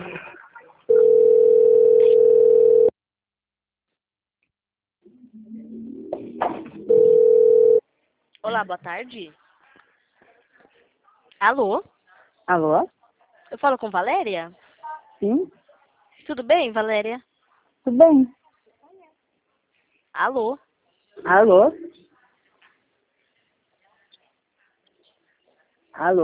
Olá, boa tarde. Alô? Alô? Eu falo com Valéria? Sim? Tudo bem, Valéria? Tudo bem? Alô? Alô? Alô?